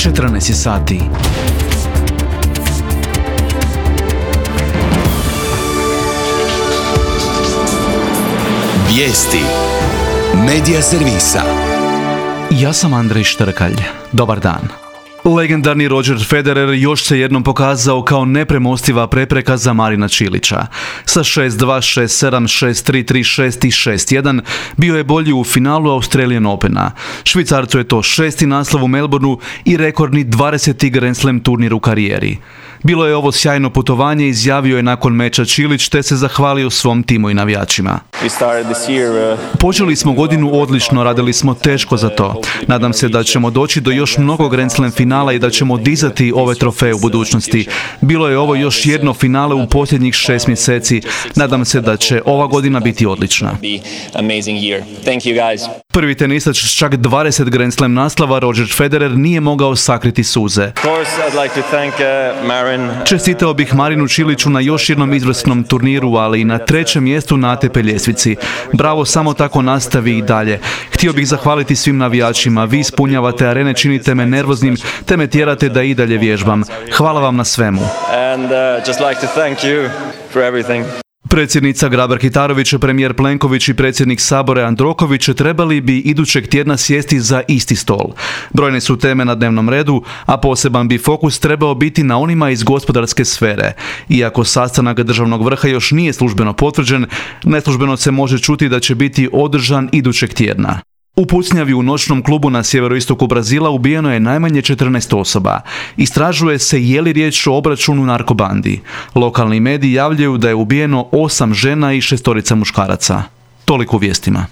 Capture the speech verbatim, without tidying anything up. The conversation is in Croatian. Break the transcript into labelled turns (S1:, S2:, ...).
S1: četrnaest sati.
S2: Vijesti Medija servisa.
S1: Ja sam Andrej Štrkalj. Dobar dan. Legendarni Roger Federer još se jednom pokazao kao nepremostiva prepreka za Marina Čilića. Sa šest dva, šest sedam, šest tri, tri šest i šest jedan bio je bolji u finalu Australian Opena. Švicarcu je to šesti naslov u Melbourneu i rekordni dvadeseti Grand Slam turnir u karijeri. Bilo je ovo sjajno putovanje, izjavio je nakon meča Čilić, te se zahvalio svom timu i navijačima. Počeli smo godinu odlično, radili smo teško za to. Nadam se da ćemo doći do još mnogo Grand Slam finala i da ćemo dizati ove trofeje u budućnosti. Bilo je ovo još jedno finale u posljednjih šest mjeseci. Nadam se da će ova godina biti odlična. Prvi tenisač s čak dvadeset Grand Slam naslova, Roger Federer, nije mogao sakriti suze. Čestitao bih Marinu Čiliću na još jednom izvrsnom turniru, ali i na trećem mjestu na A T P ljestvici. Bravo, samo tako nastavi i dalje. Htio bih zahvaliti svim navijačima. Vi ispunjavate arene, činite me nervoznim, te me tjerate da i dalje vježbam. Hvala vam na svemu.
S3: And, uh, just like to thank you for everything.
S1: Predsjednica Grabar-Kitarović, premijer Plenković i predsjednik Sabora Jandroković trebali bi idućeg tjedna sjesti za isti stol. Brojne su teme na dnevnom redu, a poseban bi fokus trebao biti na onima iz gospodarske sfere. Iako sastanak državnog vrha još nije službeno potvrđen, neslužbeno se može čuti da će biti održan idućeg tjedna. U pucnjavi u noćnom klubu na sjeveroistoku Brazila ubijeno je najmanje četrnaest osoba. Istražuje se je li riječ o obračunu narkobandi. Lokalni mediji javljaju da je ubijeno osam žena i šestorica muškaraca. Toliko u vijestima.